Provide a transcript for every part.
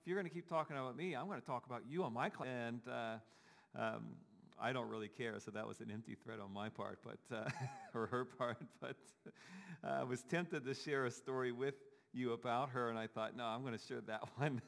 you're going to keep talking about me, I'm going to talk about you on my class. And I don't really care, so that was an empty threat on my part, but or her part. But I was tempted to share a story with you about her, and I thought, no, I'm going to share that one.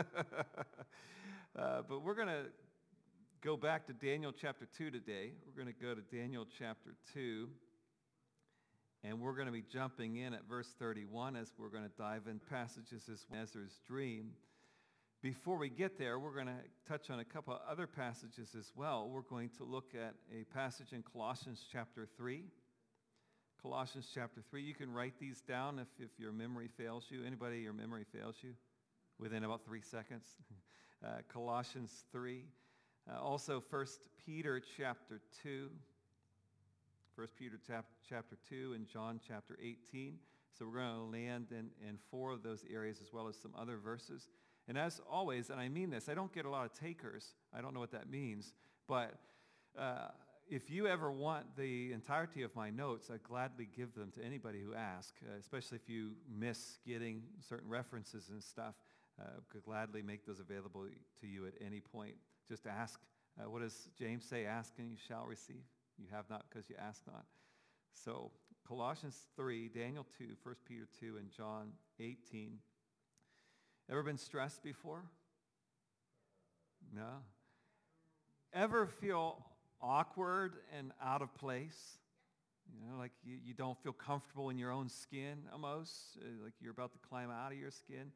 But we're going to go back to Daniel chapter 2 today. We're going to go to Daniel chapter 2, and we're going to be jumping in at verse 31 as we're going to dive in passages as Ezra's dream. Before we get there, we're going to touch on a couple of other passages as well. We're going to look at a passage in Colossians chapter 3. Colossians chapter 3. You can write these down if your memory fails you. Anybody, your memory fails you? Within about 3 seconds. Colossians 3. Also 1 Peter chapter 2. 1 Peter chapter 2 and John chapter 18. So we're going to land in 4 of those areas as well as some other verses. And as always, and I mean this, I don't get a lot of takers. I don't know what that means. But if you ever want the entirety of my notes, I gladly give them to anybody who asks, especially if you miss getting certain references and stuff. Could gladly make those available to you at any point. Just ask. What does James say? Ask and you shall receive. You have not because you ask not. So Colossians 3, Daniel 2, 1 Peter 2, and John 18. Ever been stressed before? No? Ever feel awkward and out of place? You know, like you don't feel comfortable in your own skin almost, like you're about to climb out of your skin?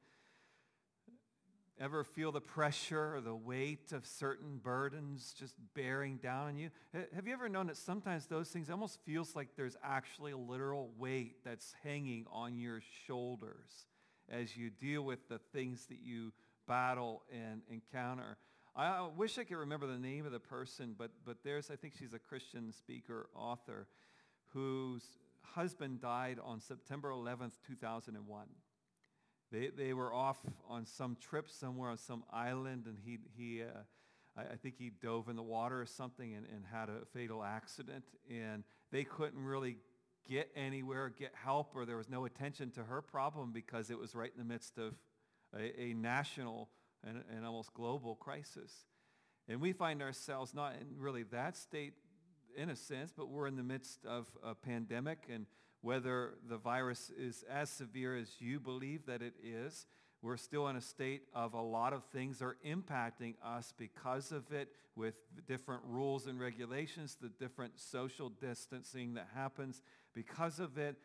Ever feel the pressure or the weight of certain burdens just bearing down on you? Have you ever known that sometimes those things almost feels like there's actually a literal weight that's hanging on your shoulders as you deal with the things that you battle and encounter? I wish I could remember the name of the person, but there's, I think she's a Christian speaker, author, whose husband died on September 11th, 2001. They were off on some trip somewhere on some island, and I think he dove in the water or something and had a fatal accident, and they couldn't really get anywhere, get help, or there was no attention to her problem because it was right in the midst of a national and almost global crisis. And we find ourselves not in really that state in a sense, but we're in the midst of a pandemic, and whether the virus is as severe as you believe that it is, we're still in a state of a lot of things are impacting us because of it, with different rules and regulations, the different social distancing that happens because of it.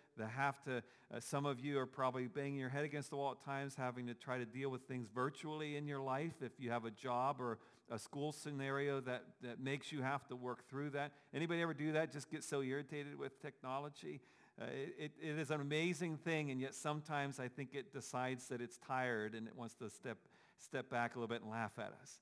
Some of you are probably banging your head against the wall at times, having to try to deal with things virtually in your life if you have a job or a school scenario that makes you have to work through that. Anybody ever do that? Just get so irritated with technology? It is an amazing thing, and yet sometimes I think it decides that it's tired and it wants to step back a little bit and laugh at us.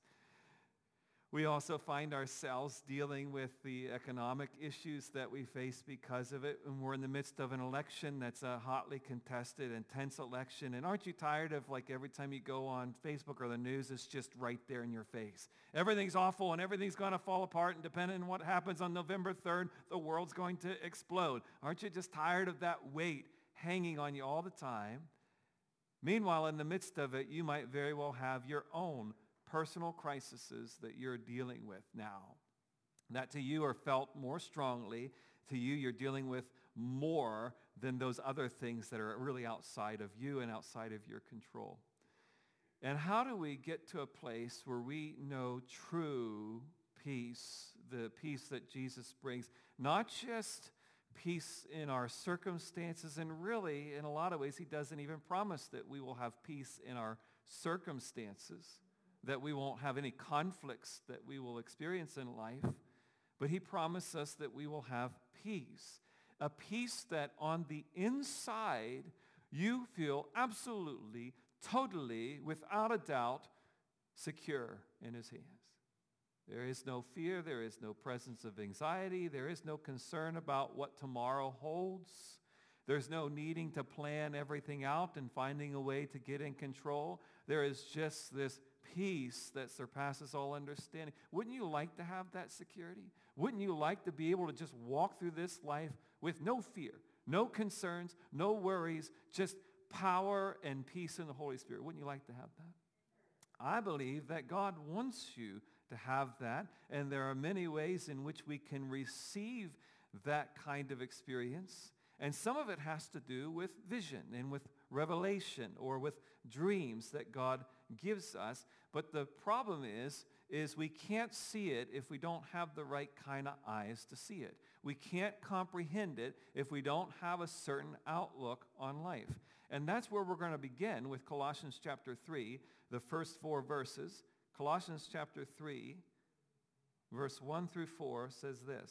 We also find ourselves dealing with the economic issues that we face because of it, and we're in the midst of an election that's a hotly contested, intense election. And aren't you tired of, like, every time you go on Facebook or the news, it's just right there in your face? Everything's awful and everything's going to fall apart, and depending on what happens on November 3rd, the world's going to explode. Aren't you just tired of that weight hanging on you all the time? Meanwhile, in the midst of it, you might very well have your own personal crises that you're dealing with now, that to you are felt more strongly. To you, you're dealing with more than those other things that are really outside of you and outside of your control. And how do we get to a place where we know true peace, the peace that Jesus brings, not just peace in our circumstances, and really, in a lot of ways, he doesn't even promise that we will have peace in our circumstances, that we won't have any conflicts that we will experience in life, but he promised us that we will have peace. A peace that on the inside you feel absolutely, totally, without a doubt, secure in his hands. There is no fear, there is no presence of anxiety, there is no concern about what tomorrow holds. There's no needing to plan everything out and finding a way to get in control. There is just this peace that surpasses all understanding. Wouldn't you like to have that security? Wouldn't you like to be able to just walk through this life with no fear, no concerns, no worries, just power and peace in the Holy Spirit? Wouldn't you like to have that? I believe that God wants you to have that, and there are many ways in which we can receive that kind of experience. And some of it has to do with vision and with revelation or with dreams that God gives us. But the problem is we can't see it if we don't have the right kind of eyes to see it. We can't comprehend it if we don't have a certain outlook on life. And that's where we're going to begin with Colossians chapter 3, the first 4 verses. Colossians chapter 3, verse 1 through 4 says this.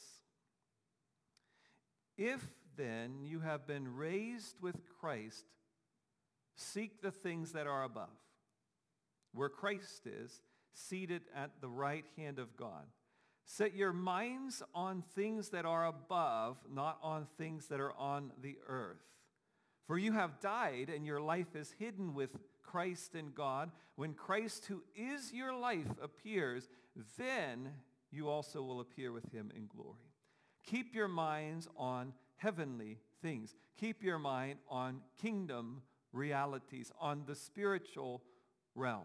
If then you have been raised with Christ, seek the things that are above, where Christ is, seated at the right hand of God. Set your minds on things that are above, not on things that are on the earth. For you have died, and your life is hidden with Christ in God. When Christ, who is your life, appears, then you also will appear with him in glory. Keep your minds on heavenly things. Keep your mind on kingdom realities, on the spiritual realm.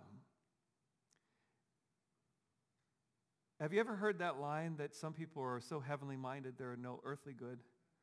Have you ever heard that line that some people are so heavenly minded there are no earthly good?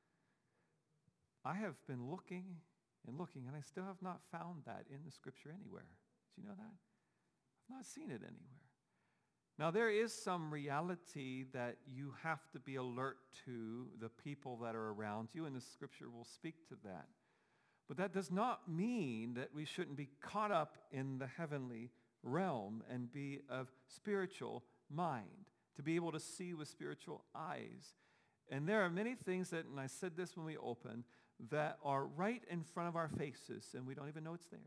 I have been looking and looking, and I still have not found that in the scripture anywhere. Do you know that? I've not seen it anywhere. Now, there is some reality that you have to be alert to the people that are around you, and the scripture will speak to that. But that does not mean that we shouldn't be caught up in the heavenly realm and be of spiritual mind, to be able to see with spiritual eyes. And there are many things that, and I said this when we opened, that are right in front of our faces, and we don't even know it's there.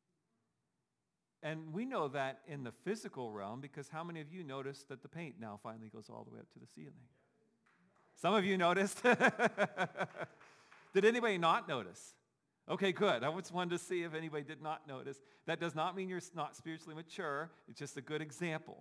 And we know that in the physical realm, because how many of you noticed that the paint now finally goes all the way up to the ceiling? Some of you noticed. Did anybody not notice? Okay, good. I just wanted to see if anybody did not notice. That does not mean you're not spiritually mature. It's just a good example.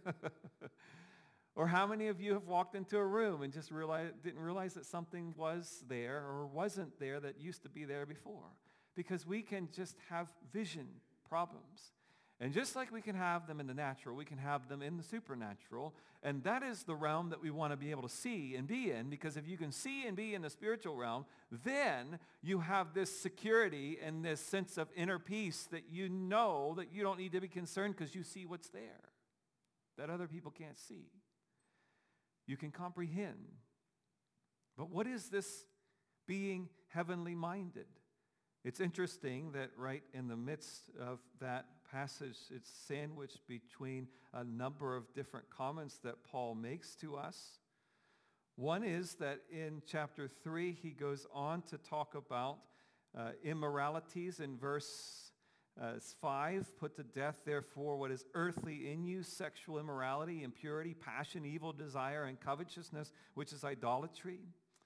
Or how many of you have walked into a room and just didn't realize that something was there or wasn't there that used to be there before? Because we can just have vision problems. And just like we can have them in the natural, we can have them in the supernatural. And that is the realm that we want to be able to see and be in, because if you can see and be in the spiritual realm, then you have this security and this sense of inner peace that you know that you don't need to be concerned because you see what's there that other people can't see. You can comprehend. But what is this being heavenly minded? It's interesting that right in the midst of that passage, it's sandwiched between a number of different comments that Paul makes to us. One is that in chapter 3, he goes on to talk about immoralities in verse 5. Put to death, therefore, what is earthly in you, sexual immorality, impurity, passion, evil desire, and covetousness, which is idolatry.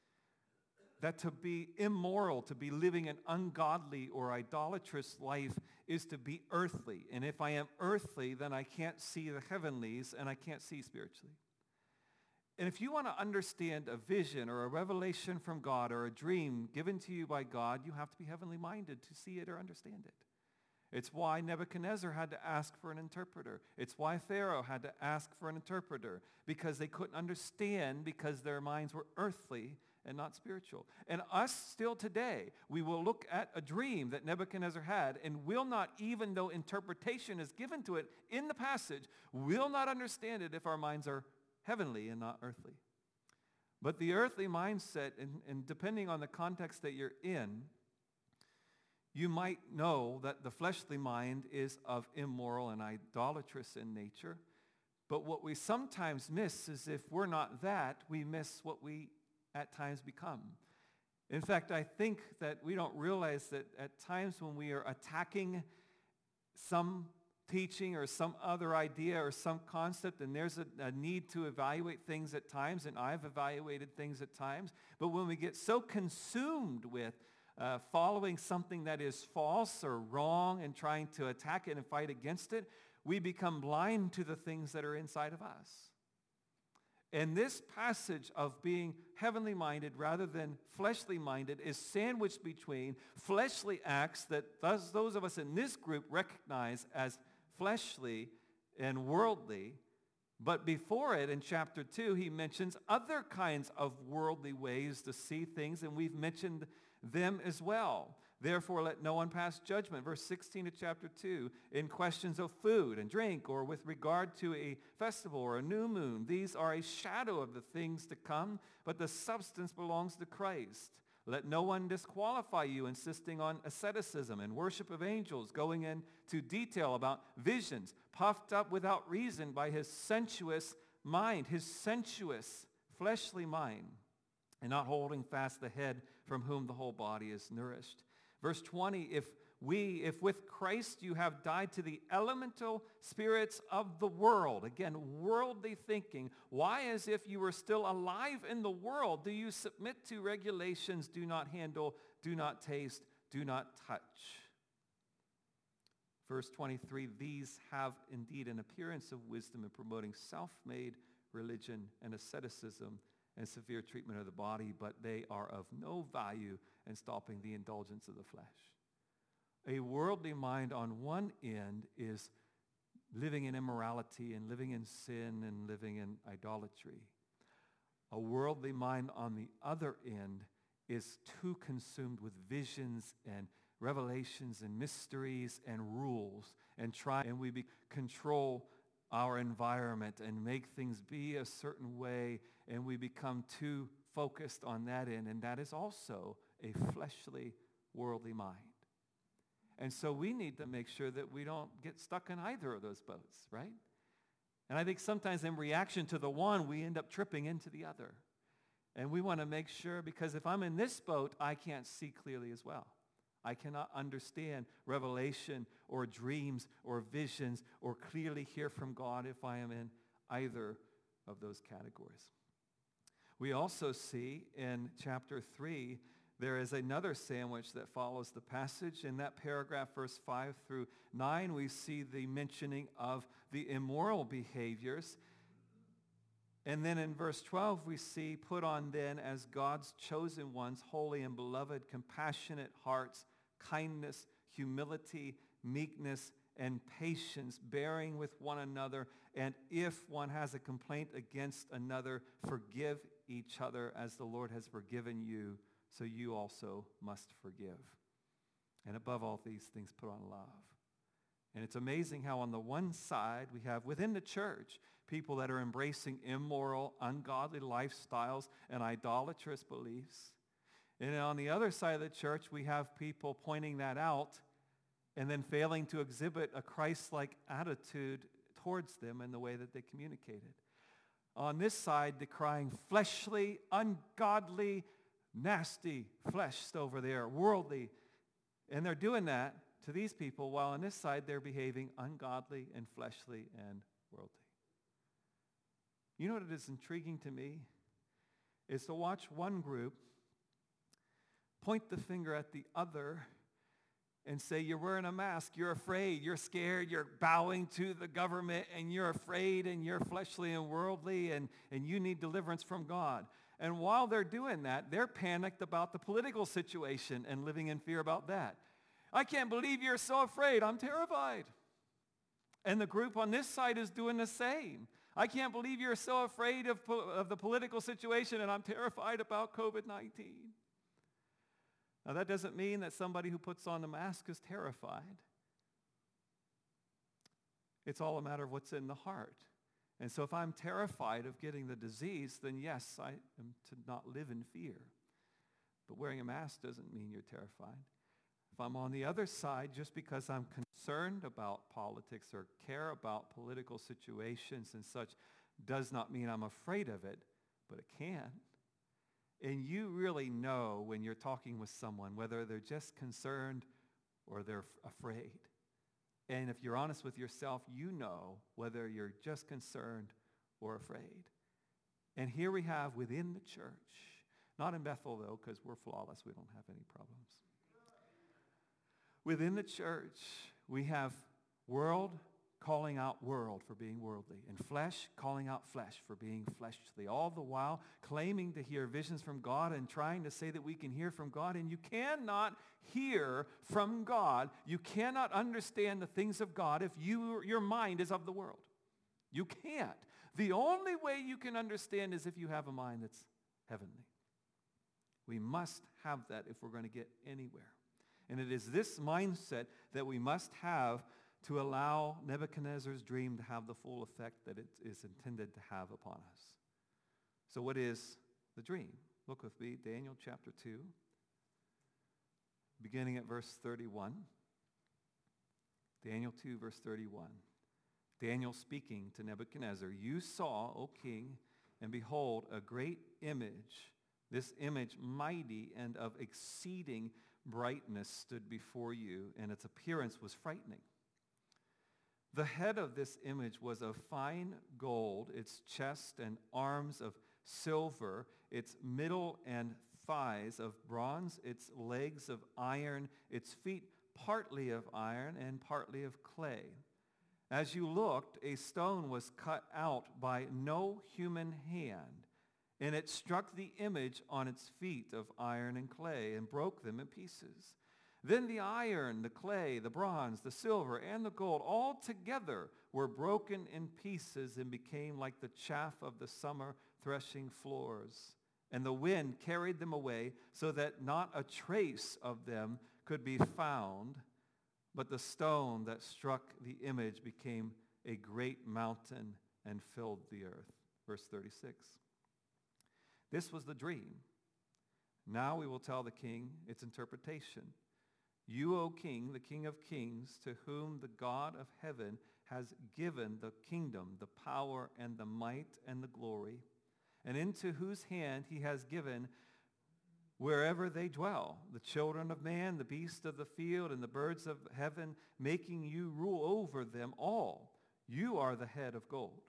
That to be immoral, to be living an ungodly or idolatrous life is to be earthly. And if I am earthly, then I can't see the heavenlies and I can't see spiritually. And if you want to understand a vision or a revelation from God or a dream given to you by God, you have to be heavenly minded to see it or understand it. It's why Nebuchadnezzar had to ask for an interpreter. It's why Pharaoh had to ask for an interpreter, because they couldn't understand, because their minds were earthly and not spiritual. And us still today, we will look at a dream that Nebuchadnezzar had and will not, even though interpretation is given to it in the passage, will not understand it if our minds are heavenly and not earthly. But the earthly mindset, and depending on the context that you're in, you might know that the fleshly mind is of immoral and idolatrous in nature. But what we sometimes miss is if we're not that, we miss what we at times become. In fact, I think that we don't realize that at times when we are attacking some teaching or some other idea or some concept, and there's a need to evaluate things at times, and I've evaluated things at times, but when we get so consumed with following something that is false or wrong and trying to attack it and fight against it, we become blind to the things that are inside of us. And this passage of being heavenly minded rather than fleshly minded is sandwiched between fleshly acts that those of us in this group recognize as fleshly and worldly. But before it, in chapter 2, he mentions other kinds of worldly ways to see things, and we've mentioned them as well. Therefore, let no one pass judgment, verse 16 of chapter 2, in questions of food and drink, or with regard to a festival or a new moon. These are a shadow of the things to come, but the substance belongs to Christ. Let no one disqualify you, insisting on asceticism and worship of angels, going into detail about visions, puffed up without reason by his sensuous mind, his sensuous, fleshly mind, and not holding fast the head from whom the whole body is nourished. Verse 20, if with Christ you have died to the elemental spirits of the world, again, worldly thinking, why, as if you were still alive in the world, do you submit to regulations, do not handle, do not taste, do not touch? Verse 23, these have indeed an appearance of wisdom in promoting self-made religion and asceticism and severe treatment of the body, but they are of no value in stopping the indulgence of the flesh. A worldly mind on one end is living in immorality and living in sin and living in idolatry. A worldly mind on the other end is too consumed with visions and revelations and mysteries and rules and we control our environment and make things be a certain way, and we become too focused on that end, and that is also a fleshly, worldly mind. And so we need to make sure that we don't get stuck in either of those boats, right? And I think sometimes in reaction to the one, we end up tripping into the other. And we want to make sure, because if I'm in this boat, I can't see clearly as well. I cannot understand revelation or dreams or visions or clearly hear from God if I am in either of those categories. We also see in chapter 3, there is another sandwich that follows the passage. In that paragraph, verse 5 through 9, we see the mentioning of the immoral behaviors. And then in verse 12, we see, put on then as God's chosen ones, holy and beloved, compassionate hearts, kindness, humility, meekness, and patience, bearing with one another. And if one has a complaint against another, forgive each other as the Lord has forgiven you, so you also must forgive. And above all these things, put on love. And it's amazing how on the one side we have within the church people that are embracing immoral, ungodly lifestyles and idolatrous beliefs. And on the other side of the church, we have people pointing that out and then failing to exhibit a Christ-like attitude towards them in the way that they communicated. On this side, decrying fleshly, ungodly, nasty flesh over there, worldly. And they're doing that to these people, while on this side, they're behaving ungodly and fleshly and worldly. You know what is intriguing to me? Is to watch one group point the finger at the other and say, you're wearing a mask, you're afraid, you're scared, you're bowing to the government, and you're afraid, and you're fleshly and worldly, and you need deliverance from God. And while they're doing that, they're panicked about the political situation and living in fear about that. I can't believe you're so afraid. I'm terrified. And the group on this side is doing the same. I can't believe you're so afraid of the political situation, and I'm terrified about COVID-19. Now, that doesn't mean that somebody who puts on the mask is terrified. It's all a matter of what's in the heart. And so if I'm terrified of getting the disease, then yes, I am to not live in fear. But wearing a mask doesn't mean you're terrified. If I'm on the other side, just because I'm concerned about politics or care about political situations and such, does not mean I'm afraid of it, but it can. And you really know when you're talking with someone whether they're just concerned or they're afraid. And if you're honest with yourself, you know whether you're just concerned or afraid. And here we have within the church, not in Bethel though, because we're flawless, we don't have any problems. Within the church, we have world calling out world for being worldly, and flesh calling out flesh for being fleshly, all the while claiming to hear visions from God and trying to say that we can hear from God, and you cannot hear from God. You cannot understand the things of God if your mind is of the world. You can't. The only way you can understand is if you have a mind that's heavenly. We must have that if we're going to get anywhere. And it is this mindset that we must have to allow Nebuchadnezzar's dream to have the full effect that it is intended to have upon us. So what is the dream? Look with me, Daniel chapter 2, beginning at verse 31. Daniel 2, verse 31. Daniel speaking to Nebuchadnezzar, "You saw, O king, and behold, a great image. This image, mighty and of exceeding brightness, stood before you, and its appearance was frightening. The head of this image was of fine gold, its chest and arms of silver, its middle and thighs of bronze, its legs of iron, its feet partly of iron and partly of clay. As you looked, a stone was cut out by no human hand, and it struck the image on its feet of iron and clay and broke them in pieces. Then the iron, the clay, the bronze, the silver, and the gold all together were broken in pieces and became like the chaff of the summer threshing floors. And the wind carried them away so that not a trace of them could be found. But the stone that struck the image became a great mountain and filled the earth." Verse 36. This was the dream. Now we will tell the king its interpretation. You, O king, the King of kings, to whom the God of heaven has given the kingdom, the power, and the might, and the glory, and into whose hand he has given wherever they dwell, the children of man, the beasts of the field, and the birds of heaven, making you rule over them all. You are the head of gold.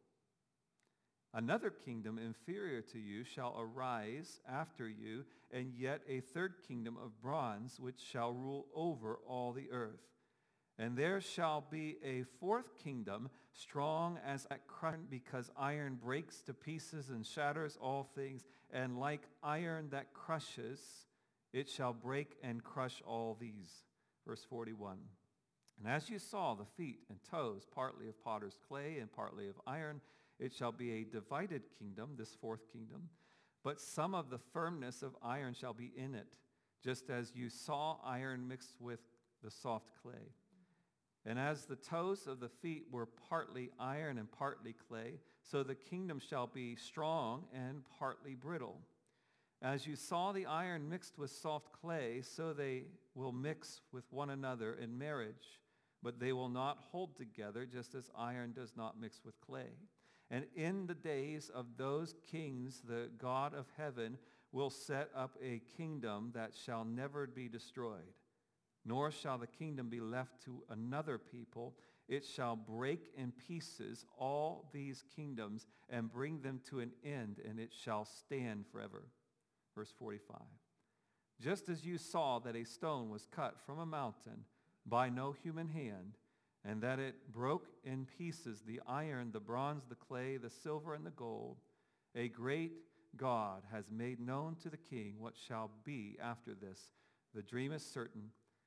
Another kingdom inferior to you shall arise after you, and yet a third kingdom of bronze, which shall rule over all the earth. And there shall be a fourth kingdom, strong as that iron, because iron breaks to pieces and shatters all things, and like iron that crushes, it shall break and crush all these. Verse 41. And as you saw the feet and toes, partly of potter's clay and partly of iron, it shall be a divided kingdom, this fourth kingdom, but some of the firmness of iron shall be in it, just as you saw iron mixed with the soft clay. And as the toes of the feet were partly iron and partly clay, so the kingdom shall be strong and partly brittle. As you saw the iron mixed with soft clay, so they will mix with one another in marriage, but they will not hold together, just as iron does not mix with clay. And in the days of those kings, the God of heaven will set up a kingdom that shall never be destroyed, nor shall the kingdom be left to another people. It shall break in pieces all these kingdoms and bring them to an end, and it shall stand forever. Verse 45. Just as you saw that a stone was cut from a mountain by no human hand, and that it broke in pieces the iron, the bronze, the clay, the silver, and the gold, a great God has made known to the king what shall be after this. The dream is certain,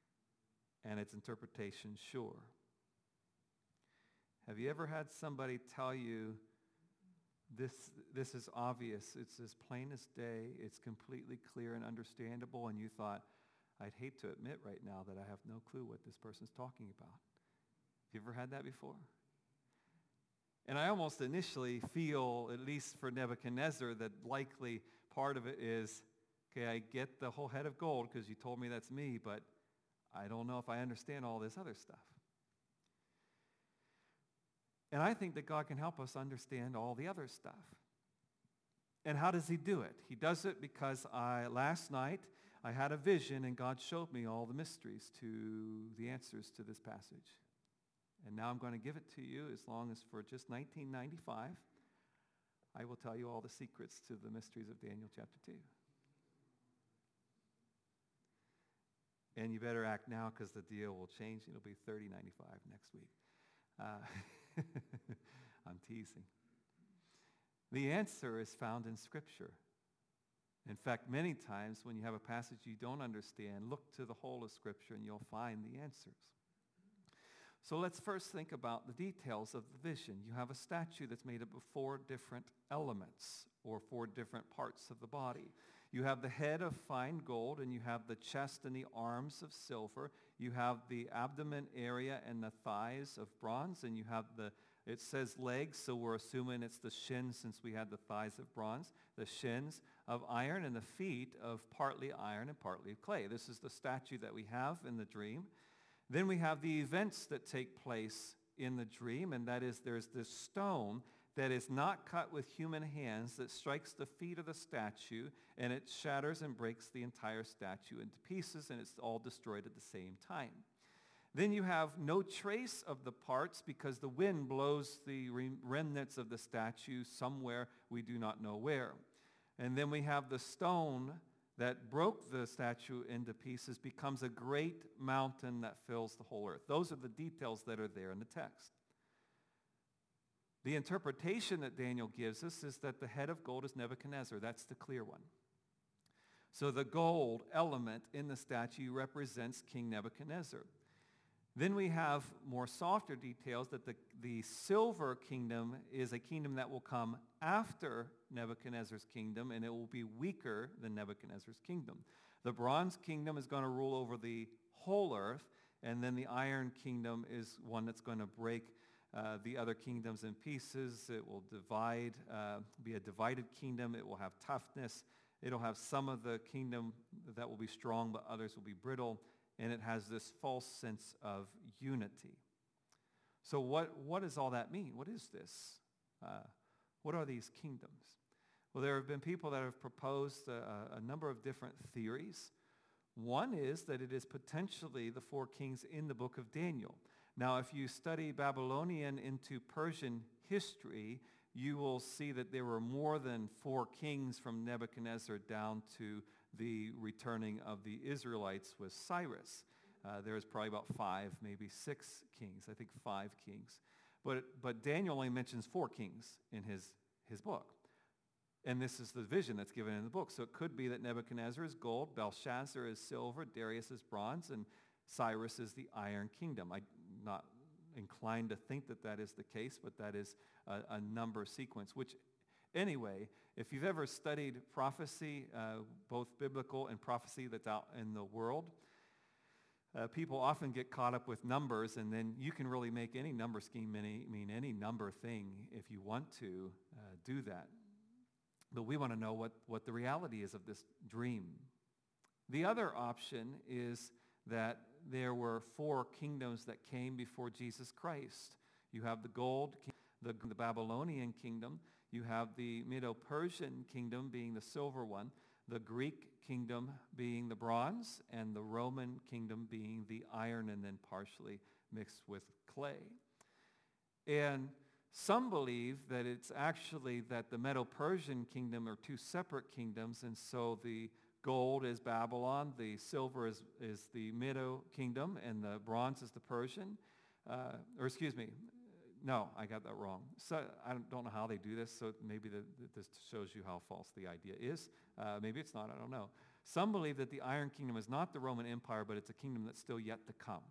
and its interpretation sure. Have you ever had somebody tell you, this is obvious, it's as plain as day, it's completely clear and understandable, and you thought, I'd hate to admit right now that I have no clue what this person's talking about? You ever had that before? And I almost initially feel, at least for Nebuchadnezzar, that likely part of it is, okay, I get the whole head of gold because you told me that's me, but I don't know if I understand all this other stuff. And I think that God can help us understand all the other stuff. And how does he do it? He does it because last night I had a vision and God showed me all the mysteries to the answers to this passage. And now I'm going to give it to you as long as for just $19.95, I will tell you all the secrets to the mysteries of Daniel chapter 2. And you better act now because the deal will change. It'll be $30.95 next week. teasing. The answer is found in Scripture. In fact, many times when you have a passage you don't understand, look to the whole of Scripture and you'll find the answers. So let's first think about the details of the vision. You have a statue that's made up of 4 different elements, or 4 different parts of the body. You have the head of fine gold, and you have the chest and the arms of silver. You have the abdomen area and the thighs of bronze, and you have it says legs, so we're assuming it's the shins since we had the thighs of bronze, the shins of iron, and the feet of partly iron and partly clay. This is the statue that we have in the dream. Then we have the events that take place in the dream, and that is there's this stone that is not cut with human hands that strikes the feet of the statue, and it shatters and breaks the entire statue into pieces, and it's all destroyed at the same time. Then you have no trace of the parts because the wind blows the remnants of the statue somewhere, we do not know where. And then we have the stone that broke the statue into pieces becomes a great mountain that fills the whole earth. Those are the details that are there in the text. The interpretation that Daniel gives us is that the head of gold is Nebuchadnezzar. That's the clear one. So the gold element in the statue represents King Nebuchadnezzar. Then we have more softer details that the silver kingdom is a kingdom that will come after Nebuchadnezzar's kingdom, and it will be weaker than Nebuchadnezzar's kingdom. The bronze kingdom is going to rule over the whole earth, and then the iron kingdom is one that's going to break the other kingdoms in pieces. It will be a divided kingdom. It will have toughness. It'll have some of the kingdom that will be strong, but others will be brittle. And it has this false sense of unity. So what does all that mean? What is this? What are these kingdoms? Well, there have been people that have proposed a number of different theories. One is that it is potentially the 4 kings in the book of Daniel. Now, if you study Babylonian into Persian history, you will see that there were more than 4 kings from Nebuchadnezzar down to the returning of the Israelites with Cyrus. There was probably about 5, maybe 6 kings. I think 5 kings. But Daniel only mentions 4 kings in his book. And this is the vision that's given in the book. So it could be that Nebuchadnezzar is gold, Belshazzar is silver, Darius is bronze, and Cyrus is the iron kingdom. I'm not inclined to think that that is the case, but that is a number sequence, which anyway, if you've ever studied prophecy, both biblical and prophecy that's out in the world, people often get caught up with numbers, and then you can really make any number scheme mean any number thing if you want to do that. But we want to know what the reality is of this dream. The other option is that there were 4 kingdoms that came before Jesus Christ. You have the gold, the Babylonian kingdom. You have the Medo-Persian kingdom being the silver one, the Greek kingdom being the bronze, and the Roman kingdom being the iron and then partially mixed with clay. And some believe that it's actually that the Medo-Persian kingdom are 2 separate kingdoms, and so the gold is Babylon, the silver is the Medo kingdom, and the bronze is the Persian. No, I got that wrong. So I don't know how they do this, so maybe this shows you how false the idea is. Maybe it's not, I don't know. Some believe that the Iron Kingdom is not the Roman Empire, but it's a kingdom that's still yet to come.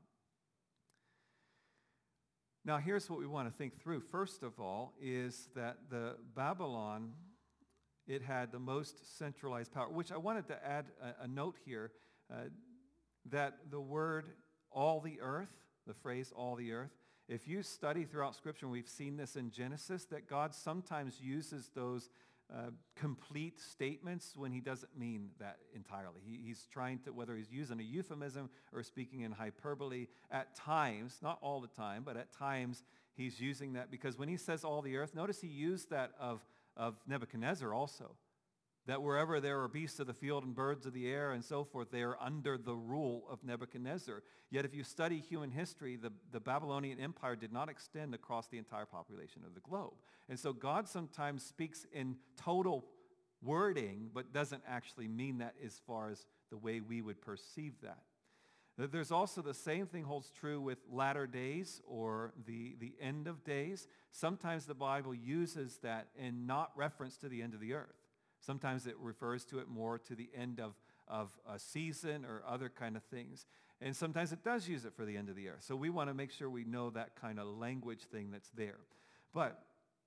Now here's what we want to think through. First of all is that the Babylon, it had the most centralized power, which I wanted to add a note here, that the word all the earth, the phrase all the earth, if you study throughout Scripture, and we've seen this in Genesis, that God sometimes uses those complete statements when he doesn't mean that entirely. He's trying to, whether he's using a euphemism or speaking in hyperbole, at times, not all the time, but at times he's using that because when he says all the earth, notice he used that of Nebuchadnezzar also. That wherever there are beasts of the field and birds of the air and so forth, they are under the rule of Nebuchadnezzar. Yet if you study human history, the Babylonian Empire did not extend across the entire population of the globe. And so God sometimes speaks in total wording, but doesn't actually mean that as far as the way we would perceive that. There's also the same thing holds true with latter days or the end of days. Sometimes the Bible uses that in not reference to the end of the earth. Sometimes it refers to it more to the end of a season or other kind of things. And sometimes it does use it for the end of the earth. So we want to make sure we know that kind of language thing that's there. But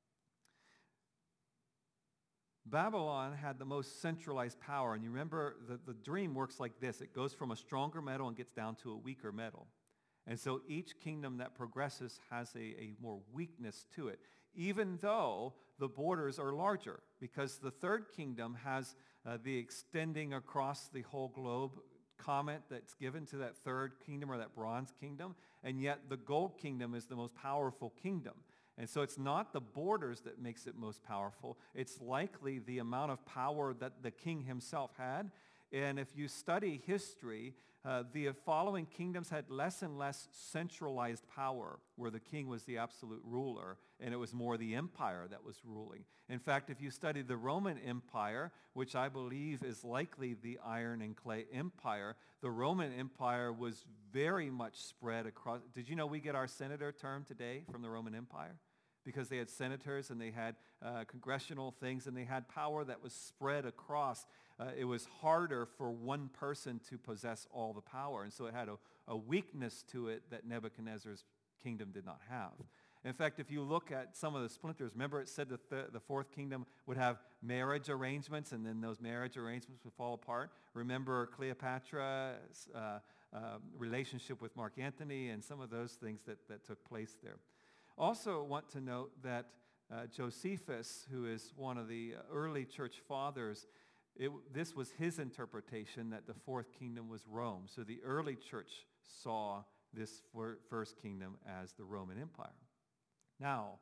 Babylon had the most centralized power. And you remember the dream works like this. It goes from a stronger metal and gets down to a weaker metal. And so each kingdom that progresses has a more weakness to it, even though the borders are larger, because the third kingdom has the extending across the whole globe comment that's given to that third kingdom or that bronze kingdom, and yet the gold kingdom is the most powerful kingdom. And so it's not the borders that makes it most powerful. It's likely the amount of power that the king himself had. And if you study history, the following kingdoms had less and less centralized power, where the king was the absolute ruler, and it was more the empire that was ruling. In fact, if you study the Roman Empire, which I believe is likely the iron and clay empire, the Roman Empire was very much spread across. Did you know we get our senator term today from the Roman Empire? Because they had senators and they had congressional things and they had power that was spread across. It was harder for one person to possess all the power. And so it had a weakness to it that Nebuchadnezzar's kingdom did not have. In fact, if you look at some of the splinters, remember it said that the fourth kingdom would have marriage arrangements, and then those marriage arrangements would fall apart. Remember Cleopatra's relationship with Mark Antony and some of those things that took place there. Also want to note that Josephus, who is one of the early church fathers, this was his interpretation that the fourth kingdom was Rome. So the early church saw this first kingdom as the Roman Empire. Now,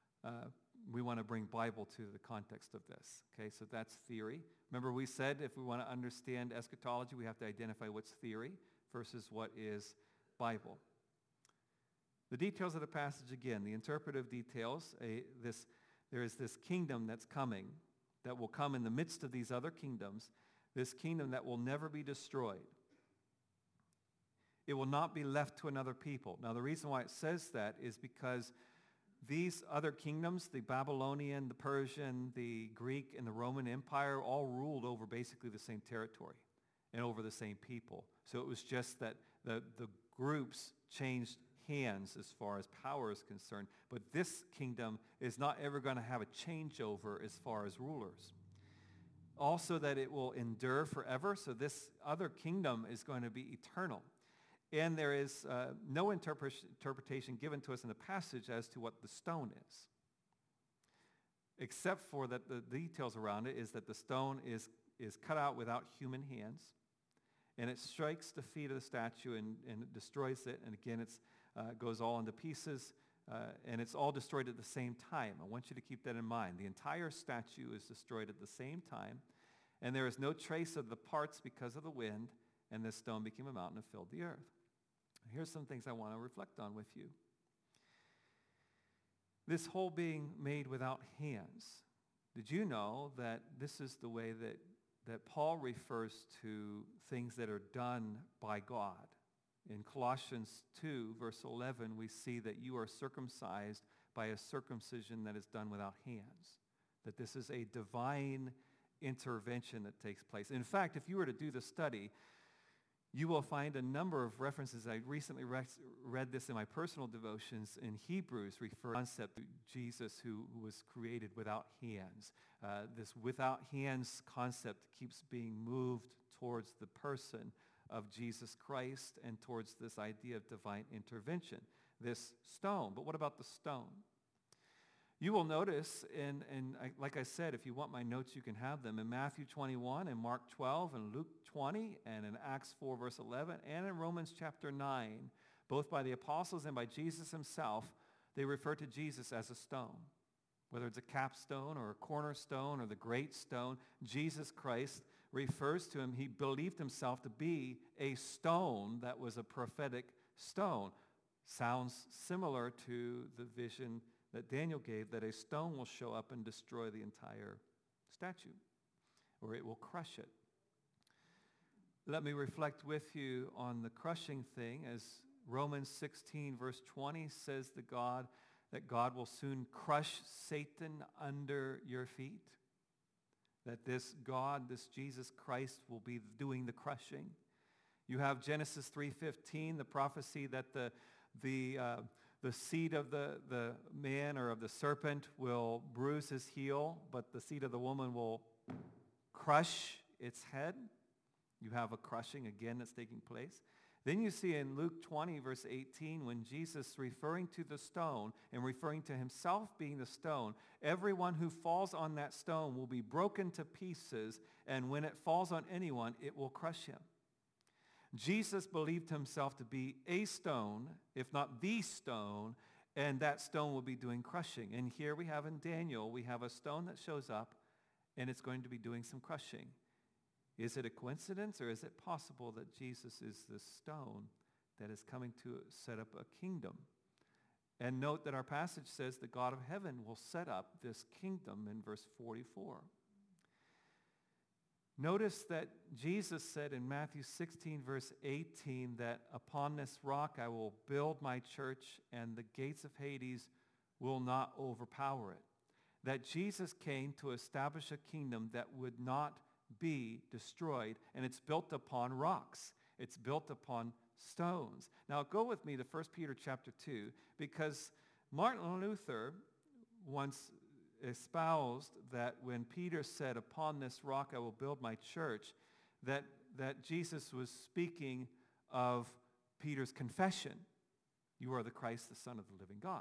we want to bring Bible to the context of this. Okay, so that's theory. Remember we said if we want to understand eschatology, we have to identify what's theory versus what is Bible. The details of the passage again, the interpretive details, there is this kingdom that's coming, that will come in the midst of these other kingdoms, this kingdom that will never be destroyed. It will not be left to another people. Now the reason why it says that is because these other kingdoms, the Babylonian, the Persian, the Greek, and the Roman Empire, all ruled over basically the same territory and over the same people. So it was just that the groups changed hands as far as power is concerned. But this kingdom is not ever going to have a changeover as far as rulers. Also that it will endure forever. So this other kingdom is going to be eternal. And there is no interpretation given to us in the passage as to what the stone is. Except for that the details around it is that the stone is cut out without human hands. And it strikes the feet of the statue and it destroys it. And again, it goes all into pieces. And it's all destroyed at the same time. I want you to keep that in mind. The entire statue is destroyed at the same time. And there is no trace of the parts because of the wind. And this stone became a mountain and filled the earth. Here's some things I want to reflect on with you. This whole being made without hands. Did you know that this is the way that Paul refers to things that are done by God? In Colossians 2, verse 11, we see that you are circumcised by a circumcision that is done without hands. That this is a divine intervention that takes place. In fact, if you were to do the study, you will find a number of references. I recently read this in my personal devotions in Hebrews, refer to the concept of Jesus who was created without hands. This without hands concept keeps being moved towards the person of Jesus Christ and towards this idea of divine intervention, this stone. But what about the stone? You will notice, like I said, if you want my notes, you can have them. In Matthew 21 and Mark 12 and Luke 20 and in Acts 4 verse 11 and in Romans chapter 9, both by the apostles and by Jesus himself, they refer to Jesus as a stone. Whether it's a capstone or a cornerstone or the great stone, Jesus Christ refers to him. He believed himself to be a stone that was a prophetic stone. Sounds similar to the vision that Daniel gave, that a stone will show up and destroy the entire statue, or it will crush it. Let me reflect with you on the crushing thing, as Romans 16 verse 20 says that God will soon crush Satan under your feet. That this God, this Jesus Christ, will be doing the crushing. You have Genesis 3:15, the prophecy that the seed of the man or of the serpent will bruise his heel, but the seed of the woman will crush its head. You have a crushing again that's taking place. Then you see in Luke 20, verse 18, when Jesus, referring to the stone and referring to himself being the stone, everyone who falls on that stone will be broken to pieces, and when it falls on anyone, it will crush him. Jesus believed himself to be a stone, if not the stone, and that stone will be doing crushing. And here we have in Daniel, we have a stone that shows up, and it's going to be doing some crushing. Is it a coincidence, or is it possible that Jesus is the stone that is coming to set up a kingdom? And note that our passage says the God of heaven will set up this kingdom in verse 44. Notice that Jesus said in Matthew 16, verse 18, that upon this rock I will build my church, and the gates of Hades will not overpower it. That Jesus came to establish a kingdom that would not be destroyed, and it's built upon rocks. It's built upon stones. Now go with me to 1 Peter chapter 2, because Martin Luther once espoused that when Peter said, upon this rock I will build my church, that Jesus was speaking of Peter's confession, you are the Christ, the Son of the living God.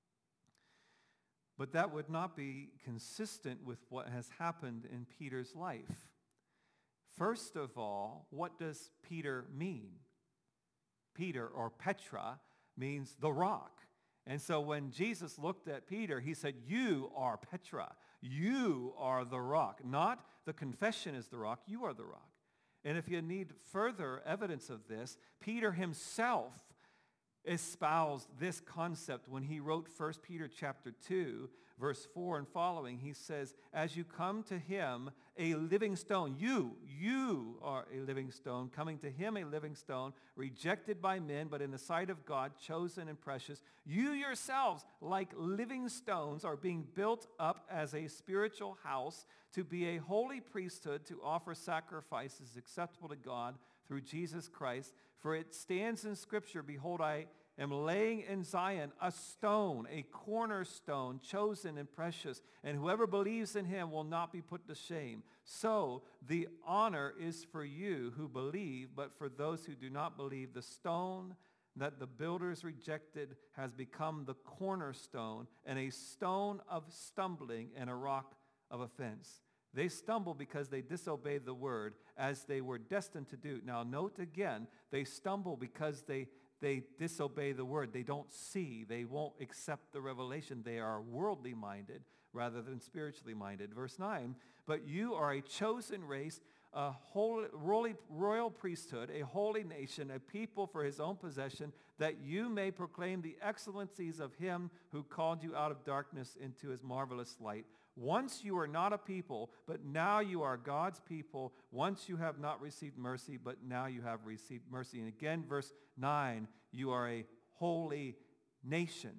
But that would not be consistent with what has happened in Peter's life. First of all, what does Peter mean? Peter, or Petra, means the rock. And so when Jesus looked at Peter, he said, you are Petra. You are the rock. Not the confession is the rock, you are the rock. And if you need further evidence of this, Peter himself espoused this concept when he wrote 1 Peter chapter 2, verse 4 and following. He says, as you come to him, a living stone, you are a living stone, coming to him a living stone, rejected by men, but in the sight of God, chosen and precious. You yourselves, like living stones, are being built up as a spiritual house to be a holy priesthood, to offer sacrifices acceptable to God through Jesus Christ. For it stands in Scripture, behold, I am laying in Zion a stone, a cornerstone, chosen and precious, and whoever believes in him will not be put to shame. So the honor is for you who believe, but for those who do not believe, the stone that the builders rejected has become the cornerstone, and a stone of stumbling and a rock of offense. They stumble because they disobeyed the word, as they were destined to do. Now note again, they stumble because they disobey the word. They don't see. They won't accept the revelation. They are worldly minded rather than spiritually minded. Verse 9, but you are a chosen race, a holy, royal priesthood, a holy nation, a people for his own possession, that you may proclaim the excellencies of him who called you out of darkness into his marvelous light. Once you were not a people, but now you are God's people. Once you have not received mercy, but now you have received mercy. And again, verse 9, you are a holy nation.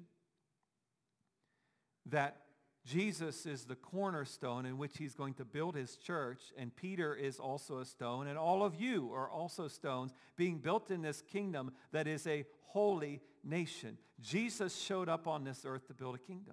That Jesus is the cornerstone in which he's going to build his church, and Peter is also a stone, and all of you are also stones being built in this kingdom that is a holy nation. Jesus showed up on this earth to build a kingdom.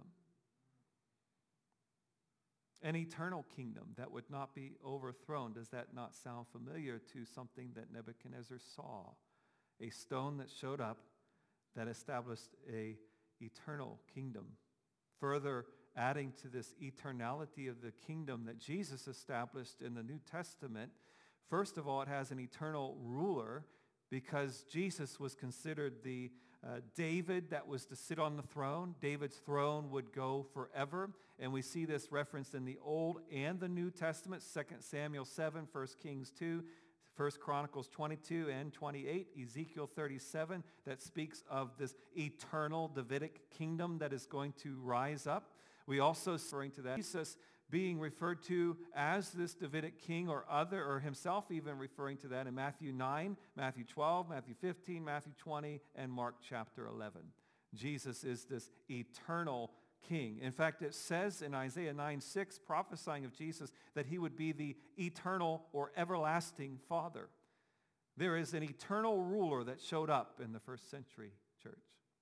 An eternal kingdom that would not be overthrown. Does that not sound familiar to something that Nebuchadnezzar saw? A stone that showed up that established an eternal kingdom. Further adding to this eternality of the kingdom that Jesus established in the New Testament, first of all, it has an eternal ruler, because Jesus was considered the David that was to sit on the throne. David's throne would go forever. And we see this referenced in the Old and the New Testament, 2 Samuel 7, 1 Kings 2, 1 Chronicles 22 and 28, Ezekiel 37, that speaks of this eternal Davidic kingdom that is going to rise up. We also referring to that. Jesus being referred to as this Davidic king or himself even referring to that in Matthew 9, Matthew 12, Matthew 15, Matthew 20, and Mark chapter 11. Jesus is this eternal king. In fact, it says in Isaiah 9:6, prophesying of Jesus, that he would be the eternal or everlasting Father. There is an eternal ruler that showed up in the first century church.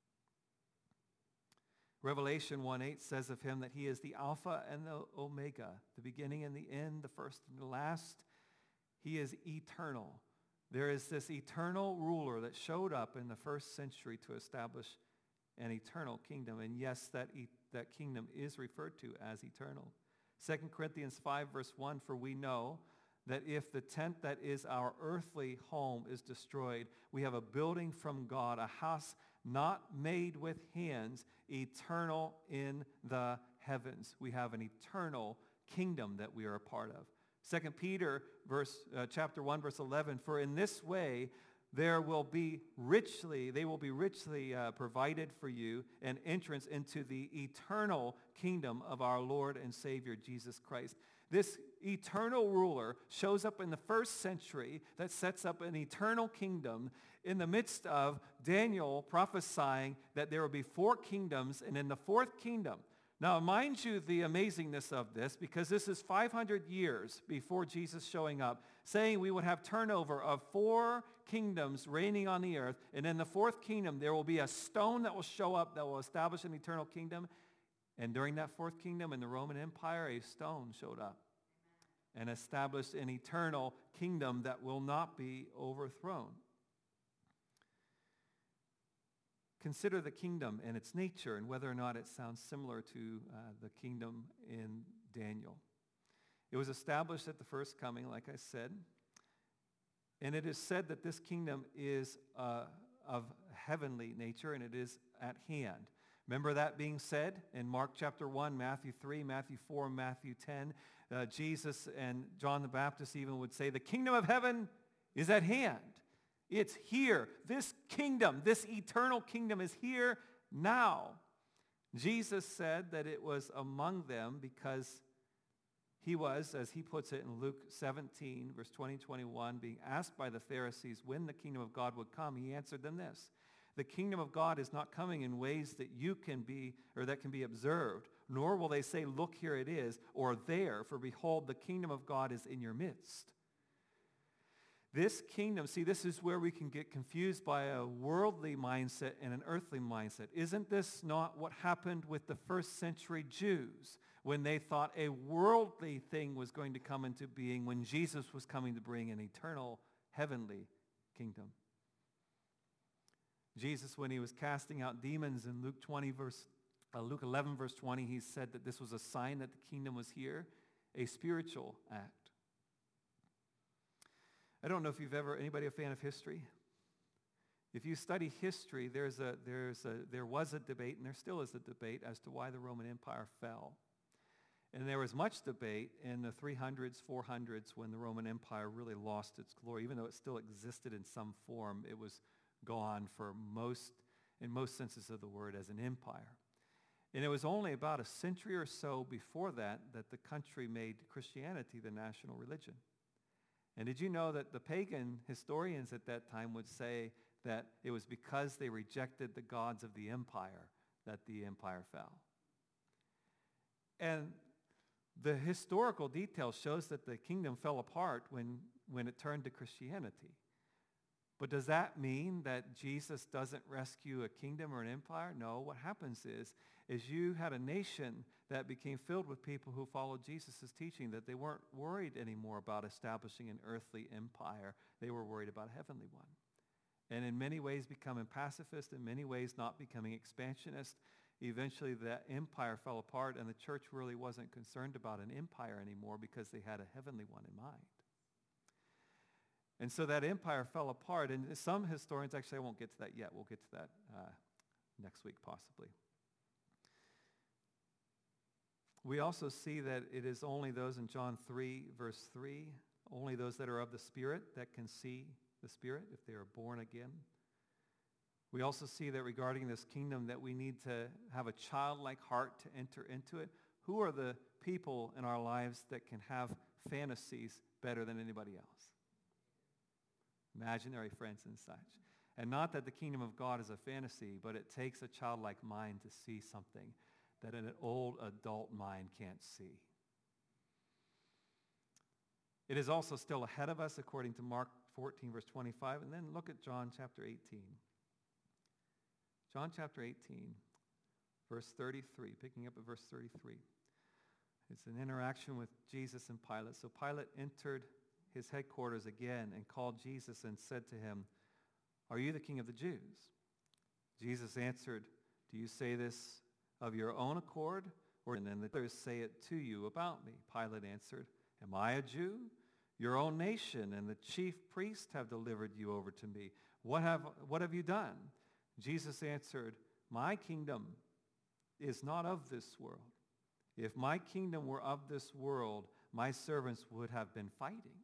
Revelation 1:8 says of him that he is the Alpha and the Omega, the beginning and the end, the first and the last. He is eternal. There is this eternal ruler that showed up in the first century to establish an eternal kingdom. And yes, that kingdom is referred to as eternal. 2 Corinthians 5 verse 1, for we know that if the tent that is our earthly home is destroyed, we have a building from God, a house not made with hands, eternal in the heavens. We have an eternal kingdom that we are a part of. 2 Peter chapter 1 verse 11, for in this way they will be richly provided for you an entrance into the eternal kingdom of our Lord and Savior Jesus Christ. This eternal ruler shows up in the first century that sets up an eternal kingdom in the midst of Daniel prophesying that there will be 4 kingdoms, and in the 4th kingdom. Now, mind you the amazingness of this, because this is 500 years before Jesus showing up, saying we would have turnover of 4 kingdoms reigning on the earth, and in the 4th kingdom there will be a stone that will show up that will establish an eternal kingdom. And during that 4th kingdom in the Roman Empire, a stone showed up and established an eternal kingdom that will not be overthrown. Consider the kingdom and its nature and whether or not it sounds similar to the kingdom in Daniel. It was established at the first coming, like I said, and it is said that this kingdom is of heavenly nature and it is at hand. Remember that being said in Mark chapter 1, Matthew 3, Matthew 4, and Matthew 10. Jesus and John the Baptist even would say, the kingdom of heaven is at hand. It's here. This kingdom, this eternal kingdom is here now. Jesus said that it was among them because he was, as he puts it in Luke 17, verse 20, 21, being asked by the Pharisees when the kingdom of God would come, he answered them this: the kingdom of God is not coming in ways that you can be, or that can be observed, nor will they say, look, here it is, or there, for behold, the kingdom of God is in your midst. This kingdom, see, this is where we can get confused by a worldly mindset and an earthly mindset. Isn't this not what happened with the first century Jews when they thought a worldly thing was going to come into being when Jesus was coming to bring an eternal heavenly kingdom? Jesus, when he was casting out demons in Luke 11 verse 20, he said that this was a sign that the kingdom was here, a spiritual act. I don't know if anybody a fan of history? If you study history, there was a debate, and there still is a debate as to why the Roman Empire fell. And there was much debate in the 300s, 400s, when the Roman Empire really lost its glory. Even though it still existed in some form, it was gone in most senses of the word, as an empire. And it was only about a century or so before that the country made Christianity the national religion. And did you know that the pagan historians at that time would say that it was because they rejected the gods of the empire that the empire fell? And the historical detail shows that the kingdom fell apart when it turned to Christianity. But does that mean that Jesus doesn't rescue a kingdom or an empire? No, what happens is you had a nation that became filled with people who followed Jesus' teaching, that they weren't worried anymore about establishing an earthly empire. They were worried about a heavenly one. And in many ways becoming pacifist, in many ways not becoming expansionist. Eventually that empire fell apart, and the church really wasn't concerned about an empire anymore because they had a heavenly one in mind. And so that empire fell apart, and some historians, actually I won't get to that yet, we'll get to that next week possibly. We also see that it is only those in John 3, verse 3, only those that are of the Spirit that can see the Spirit if they are born again. We also see that regarding this kingdom that we need to have a childlike heart to enter into it. Who are the people in our lives that can have fantasies better than anybody else? Imaginary friends and such. And not that the kingdom of God is a fantasy, but it takes a childlike mind to see something that an old adult mind can't see. It is also still ahead of us, according to Mark 14, verse 25. And then look at John chapter 18. John chapter 18, verse 33, picking up at verse 33. It's an interaction with Jesus and Pilate. So Pilate entered his headquarters again and called Jesus and said to him, "Are you the king of the Jews?" Jesus answered, "Do you say this of your own accord, or then the others say it to you about me?" Pilate answered, "Am I a Jew? Your own nation and the chief priests have delivered you over to me. What have you done?" Jesus answered, "My kingdom is not of this world. If my kingdom were of this world, my servants would have been fighting."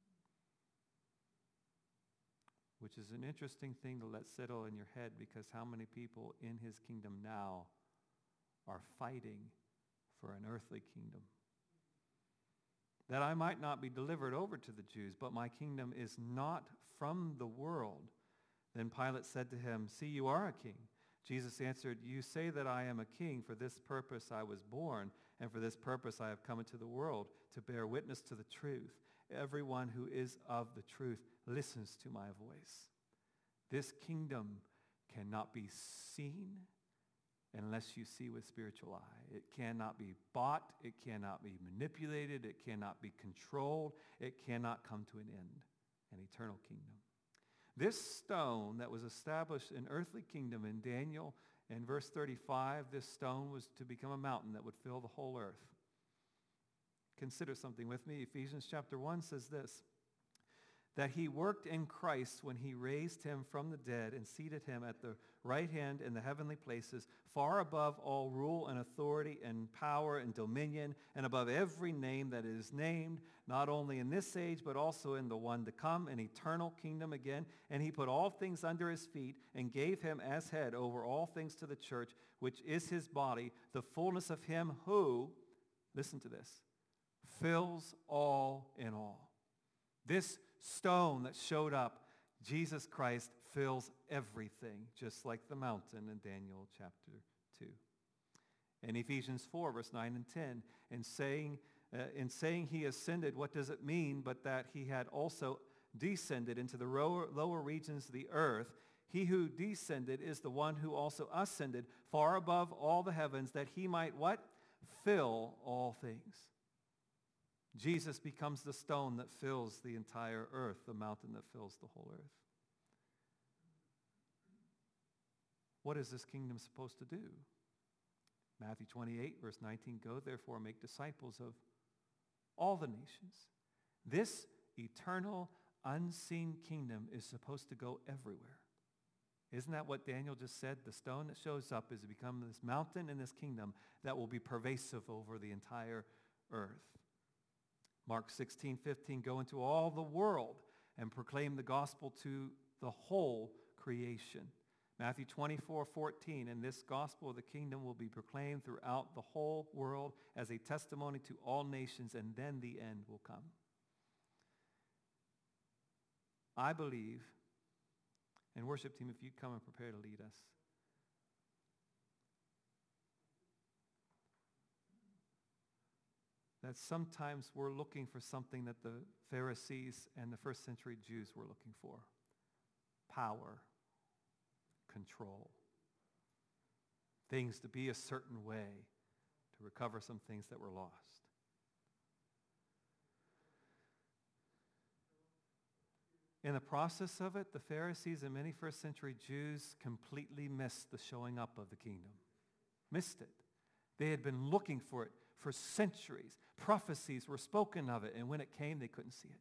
Which is an interesting thing to let settle in your head, because how many people in his kingdom now are fighting for an earthly kingdom? "That I might not be delivered over to the Jews, but my kingdom is not from the world." Then Pilate said to him, "See, you are a king." Jesus answered, "You say that I am a king. For this purpose I was born, and for this purpose I have come into the world, to bear witness to the truth. Everyone who is of the truth listens to my voice." This kingdom cannot be seen unless you see with spiritual eye. It cannot be bought. It cannot be manipulated. It cannot be controlled. It cannot come to an end, an eternal kingdom. This stone that was established in earthly kingdom in Daniel, in verse 35, this stone was to become a mountain that would fill the whole earth. Consider something with me. Ephesians chapter 1 says this, that he worked in Christ when he raised him from the dead and seated him at the right hand in the heavenly places, far above all rule and authority and power and dominion, and above every name that is named, not only in this age, but also in the one to come, an eternal kingdom again. And he put all things under his feet and gave him as head over all things to the church, which is his body, the fullness of him who, listen to this, fills all in all. This stone that showed up, Jesus Christ, fills everything, just like the mountain in Daniel chapter 2. In Ephesians 4, verse 9 and 10, in saying he ascended, what does it mean but that he had also descended into the lower regions of the earth? He who descended is the one who also ascended far above all the heavens, that he might what? Fill all things. Jesus becomes the stone that fills the entire earth, the mountain that fills the whole earth. What is this kingdom supposed to do? Matthew 28, verse 19, go therefore make disciples of all the nations. This eternal, unseen kingdom is supposed to go everywhere. Isn't that what Daniel just said? The stone that shows up is to become this mountain in this kingdom that will be pervasive over the entire earth. Mark 16:15, go into all the world and proclaim the gospel to the whole creation. Matthew 24:14, and this gospel of the kingdom will be proclaimed throughout the whole world as a testimony to all nations, and then the end will come. I believe, and worship team, if you come and prepare to lead us. That sometimes we're looking for something that the Pharisees and the first century Jews were looking for. Power, control, things to be a certain way to recover some things that were lost. In the process of it, the Pharisees and many first century Jews completely missed the showing up of the kingdom. Missed it. They had been looking for it for centuries. Prophecies were spoken of it, and when it came, they couldn't see it.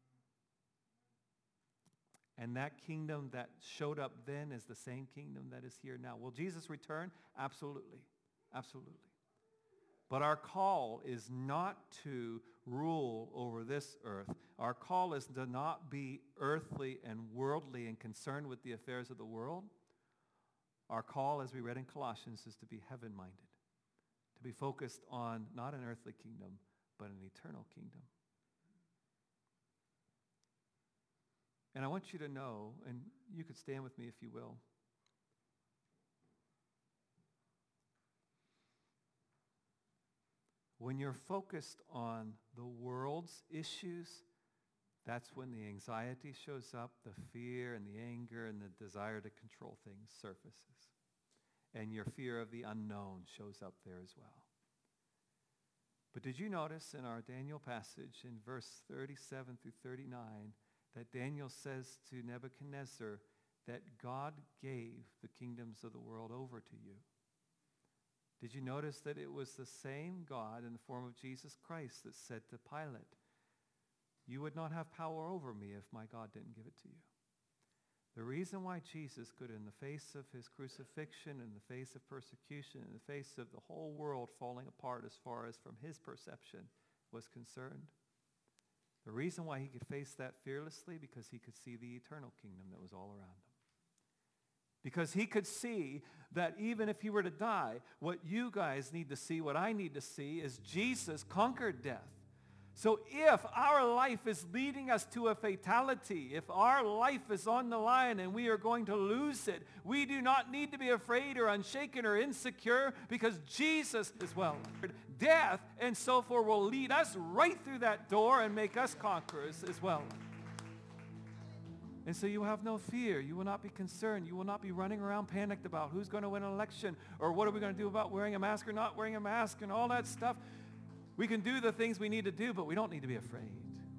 And that kingdom that showed up then is the same kingdom that is here now. Will Jesus return? Absolutely. Absolutely. But our call is not to rule over this earth. Our call is to not be earthly and worldly and concerned with the affairs of the world. Our call, as we read in Colossians, is to be heaven-minded, to be focused on not an earthly kingdom, but an eternal kingdom. And I want you to know, and you could stand with me if you will, when you're focused on the world's issues, that's when the anxiety shows up, the fear and the anger and the desire to control things surfaces. And your fear of the unknown shows up there as well. But did you notice in our Daniel passage in verse 37 through 39 that Daniel says to Nebuchadnezzar that God gave the kingdoms of the world over to you? Did you notice that it was the same God in the form of Jesus Christ that said to Pilate, you would not have power over me if my God didn't give it to you? The reason why Jesus could, in the face of his crucifixion, in the face of persecution, in the face of the whole world falling apart as far as from his perception was concerned, the reason why he could face that fearlessly, because he could see the eternal kingdom that was all around him. Because he could see that even if he were to die, what you guys need to see, what I need to see, is Jesus conquered death. So if our life is leading us to a fatality, if our life is on the line and we are going to lose it, we do not need to be afraid or unshaken or insecure, because Jesus is well. Death and so forth will lead us right through that door and make us conquerors as well. And so you have no fear. You will not be concerned. You will not be running around panicked about who's going to win an election, or what are we going to do about wearing a mask or not wearing a mask and all that stuff. We can do the things we need to do, but we don't need to be afraid.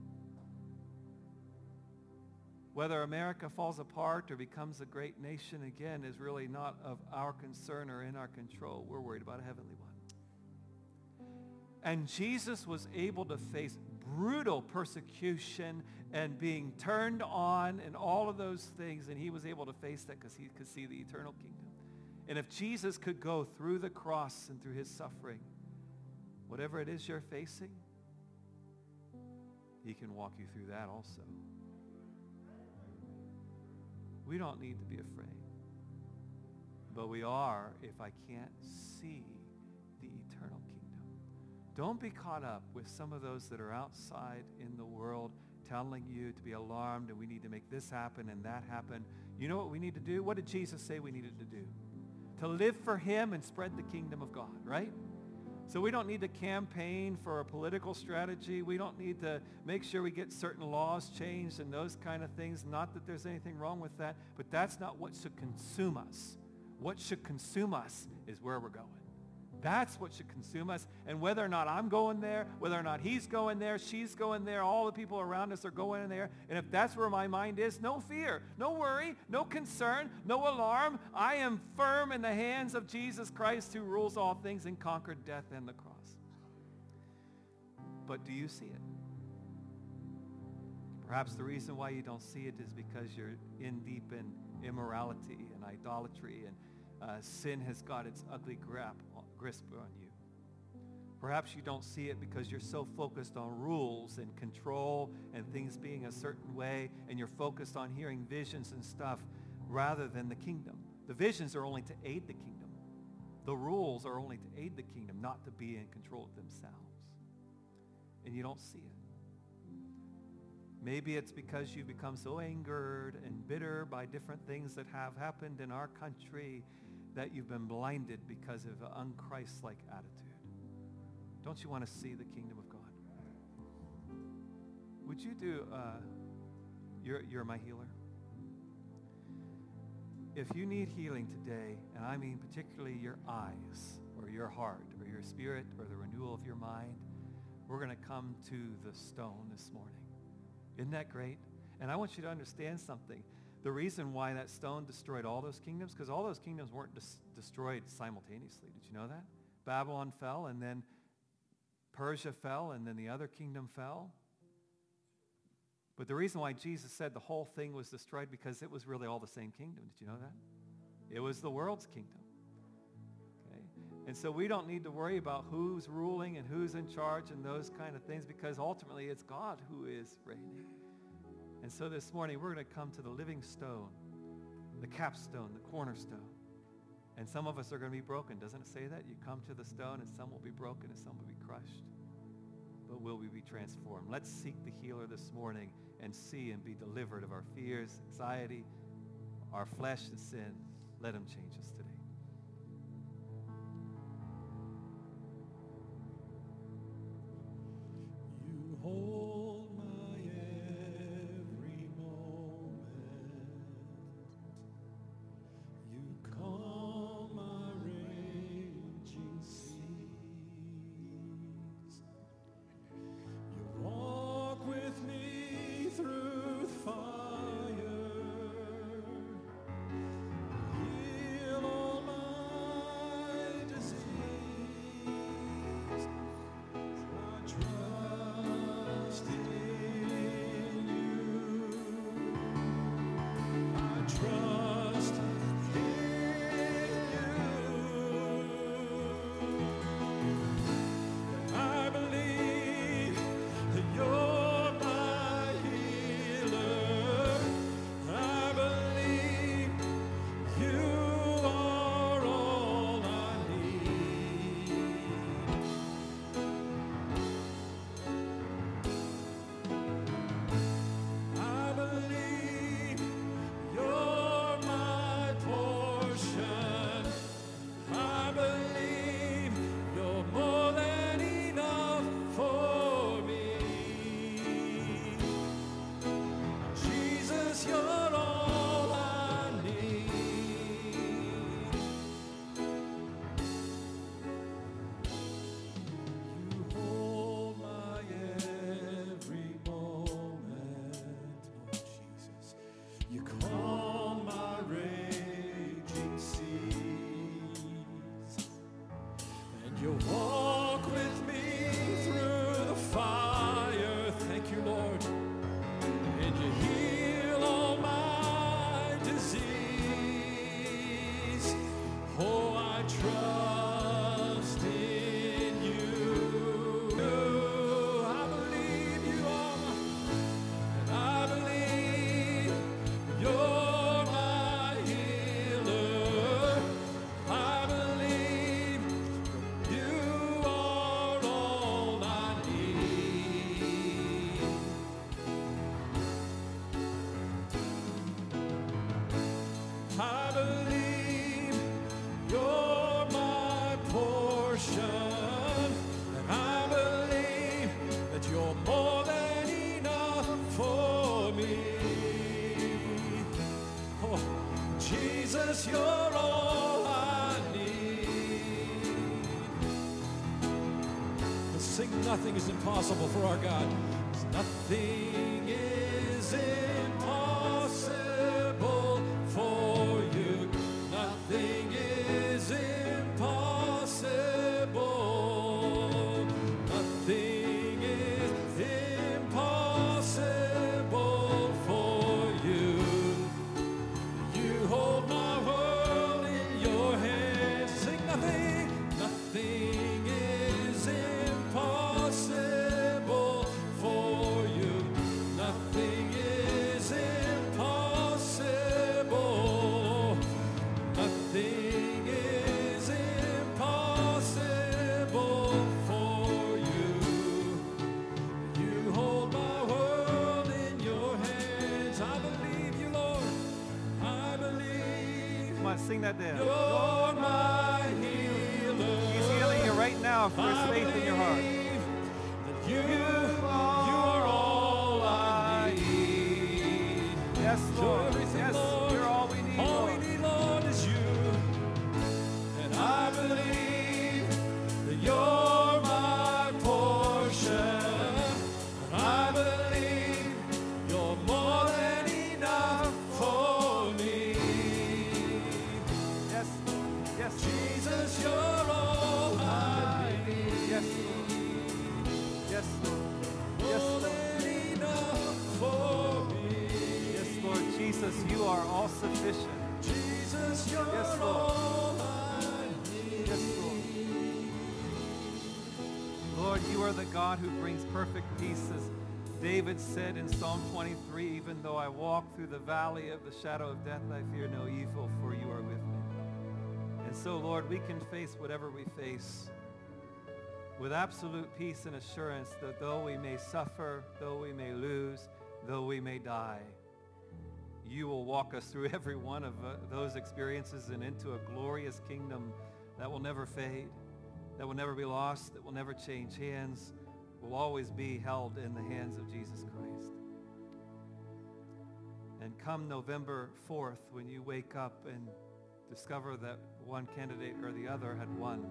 Whether America falls apart or becomes a great nation again is really not of our concern or in our control. We're worried about a heavenly one. And Jesus was able to face brutal persecution and being turned on and all of those things, and he was able to face that because he could see the eternal kingdom. And if Jesus could go through the cross and through his suffering, whatever it is you're facing, he can walk you through that also. We don't need to be afraid. But we are if I can't see the eternal kingdom. Don't be caught up with some of those that are outside in the world telling you to be alarmed and we need to make this happen and that happen. You know what we need to do? What did Jesus say we needed to do? To live for him and spread the kingdom of God, right? So we don't need to campaign for a political strategy. We don't need to make sure we get certain laws changed and those kind of things. Not that there's anything wrong with that, but that's not what should consume us. What should consume us is where we're going. That's what should consume us. And whether or not I'm going there, whether or not he's going there, she's going there, all the people around us are going in there. And if that's where my mind is, no fear, no worry, no concern, no alarm. I am firm in the hands of Jesus Christ, who rules all things and conquered death and the cross. But do you see it? Perhaps the reason why you don't see it is because you're in deep in immorality and idolatry, and sin has got its ugly grasp on you. Perhaps you don't see it because you're so focused on rules and control and things being a certain way, and you're focused on hearing visions and stuff rather than the kingdom. The visions are only to aid the kingdom. The rules are only to aid the kingdom, not to be in control of themselves. And you don't see it. Maybe it's because you become so angered and bitter by different things that have happened in our country that you've been blinded because of an un-Christ-like attitude. Don't you want to see the kingdom of God? Would you do, you're my healer. If you need healing today, and I mean particularly your eyes or your heart or your spirit or the renewal of your mind, we're going to come to the stone this morning. Isn't that great? And I want you to understand something. The reason why that stone destroyed all those kingdoms, because all those kingdoms weren't destroyed simultaneously. Did you know that? Babylon fell, and then Persia fell, and then the other kingdom fell. But the reason why Jesus said the whole thing was destroyed, because it was really all the same kingdom. Did you know that? It was the world's kingdom. Okay? And so we don't need to worry about who's ruling and who's in charge and those kind of things, because ultimately it's God who is reigning. And so this morning we're going to come to the living stone, the capstone, the cornerstone. And some of us are going to be broken. Doesn't it say that? You come to the stone and some will be broken and some will be crushed. But will we be transformed? Let's seek the healer this morning and see and be delivered of our fears, anxiety, our flesh and sin. Let him change us today. You hold my every moment. You calm my raging seas. You walk with me through fire. Heal all my disease. I trust in you. I trust in you. I believe that you're my healer. I believe you are all I need. I believe you're my portion. I believe you're more than enough for me. Jesus, you're all I need. You hold my every moment, oh Jesus. You calm my raging seas, and you walk with me through the fire. Thank you, Lord. And you heal all my disease. Oh, I trust in you. I believe you are, and I believe you're my healer. I believe you are all I need. I believe you're my portion, and I believe that you're more than enough for me. Oh, Jesus, you're all I need. Let's sing Nothing is Impossible for our God. 'Cause nothing is impossible for you. Nothing is impossible. Nothing is impossible for you. You hold my world in your hands. Sing nothing. Nothing is impossible for you. Nothing is impossible. Nothing is impossible for you. You hold my world in your hands. I believe you, Lord. I believe Come on, sing that there. you're my healer. He's healing you right now if there's faith in your heart. You are all I need. Yes, You're Lord. everything, Yes, Lord. you're all we need, All Lord. we need, Lord, is you. And I believe that you're my portion. And I believe you're more than enough for me. Yes, yes, Jesus, you're all I need. yes, Lord. Yes, Lord. Yes, More Lord. than enough for me. Yes, Lord Jesus, you are all sufficient. Jesus, you're Yes, Lord. all I need. Yes, Lord. Lord, you are the God who brings perfect peace. As David said in Psalm 23, even though I walk through the valley of the shadow of death, I fear no evil, for you are with me. And so, Lord, we can face whatever we face with absolute peace and assurance that though we may suffer, though we may lose, though we may die, you will walk us through every one of those experiences and into a glorious kingdom that will never fade, that will never be lost, that will never change hands, will always be held in the hands of Jesus Christ. And come November 4th, when you wake up and discover that one candidate or the other had won,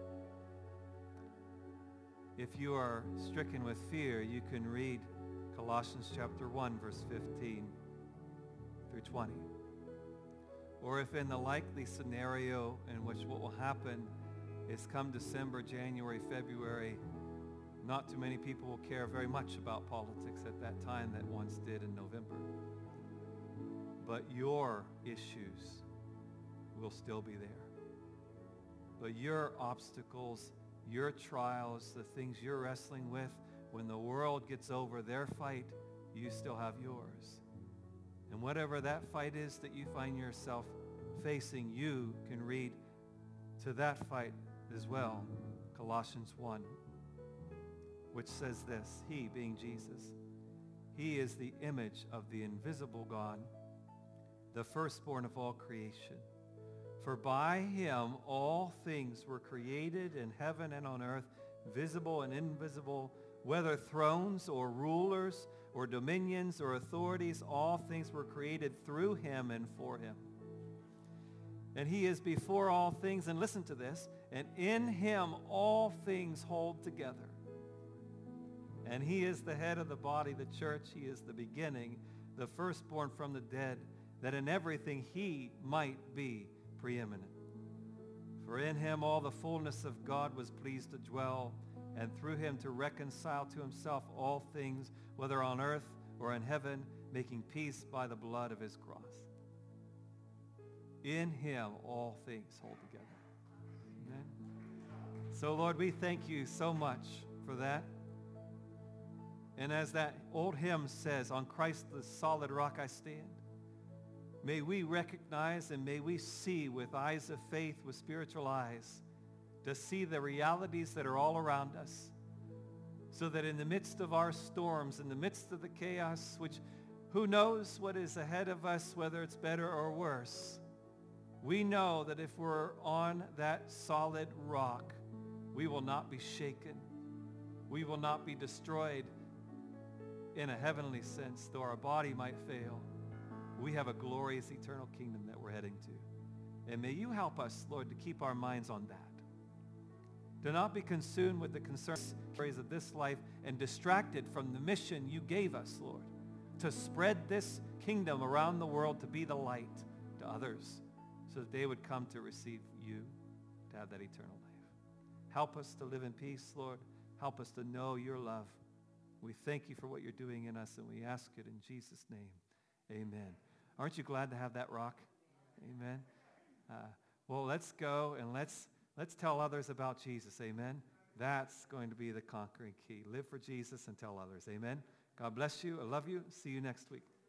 if you are stricken with fear, you can read Colossians chapter 1, verse 15 through 20. Or if in the likely scenario in which what will happen is come December, January, February, not too many people will care very much about politics at that time that once did in November. But your issues will still be there. But your obstacles, your trials, the things you're wrestling with, when the world gets over their fight, you still have yours. And whatever that fight is that you find yourself facing, you can read to that fight as well, Colossians 1, which says this: He, being Jesus, He is the image of the invisible God, the firstborn of all creation. For by Him all things were created in heaven and on earth, visible and invisible, whether thrones or rulers or dominions or authorities, all things were created through Him and for Him. And He is before all things, and listen to this, and in Him all things hold together. And He is the head of the body, the church. He is the beginning, the firstborn from the dead, that in everything He might be preeminent. For in Him all the fullness of God was pleased to dwell, and through Him to reconcile to Himself all things, whether on earth or in heaven, making peace by the blood of His cross. In Him all things hold together. Amen. So Lord, we thank you so much for that. And as that old hymn says, on Christ the solid rock I stand, may we recognize and may we see with eyes of faith, with spiritual eyes, to see the realities that are all around us, so that in the midst of our storms, in the midst of the chaos, which who knows what is ahead of us, whether it's better or worse, we know that if we're on that solid rock, we will not be shaken. We will not be destroyed in a heavenly sense, though our body might fail. We have a glorious eternal kingdom that we're heading to. And may you help us, Lord, to keep our minds on that. Do not be consumed with the concerns of this life and distracted from the mission you gave us, Lord, to spread this kingdom around the world, to be the light to others, so that they would come to receive you, to have that eternal life. Help us to live in peace, Lord. Help us to know your love. We thank you for what you're doing in us, and we ask it in Jesus' name. Amen. Aren't you glad to have that rock? Amen. Well, let's go and let's tell others about Jesus. Amen. That's going to be the conquering key. Live for Jesus and tell others. Amen. God bless you. I love you. See you next week.